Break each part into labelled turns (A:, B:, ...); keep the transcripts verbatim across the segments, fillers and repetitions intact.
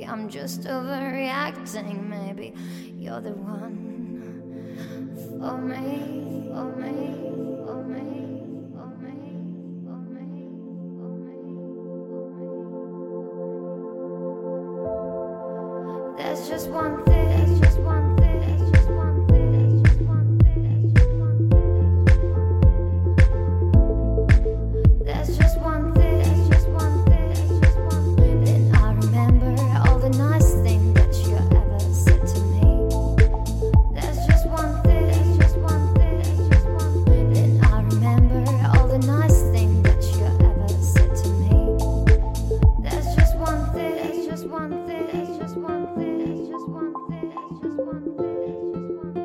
A: I'm just overreacting. Maybe you're the one for me, for me, for me, for me, for me, for me. There's just one thing, there's just one thing, there's just one thing, there's just one thing, there's just one thing. There's just one thing, there's just one thing, there's just one thing. Then I remember all the nice things that you ever said to me. There's just one thing, there's just one thing, there's just one thing. Then I remember all the nice things that you ever said to me. There's just one thing, there's just one thing, there's just one thing, there's just one thing, there's just one thing, there's just one thing, there's just one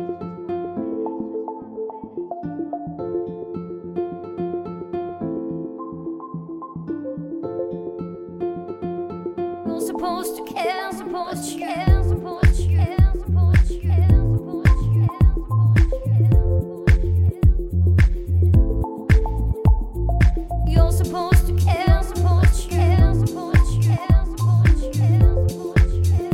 A: thing. You're supposed to care, supposed to care, supposed to care, supposed to care, supposed to care, supposed to care. You're supposed to care, supposed to care, supposed to care, supposed to care, supposed to care.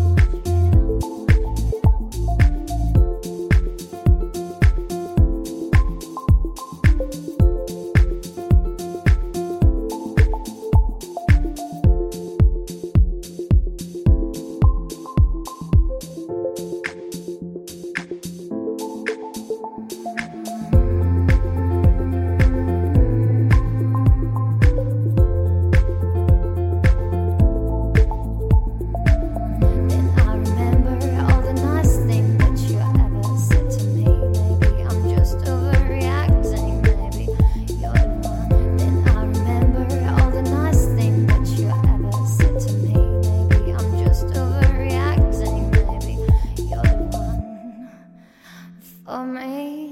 A: Then I remember all the nice things that you ever said to me. Maybe I'm just overreacting. Maybe you're the one. Then I remember all the nice things that you ever said to me. Maybe I'm just overreacting. Maybe you're the one for me.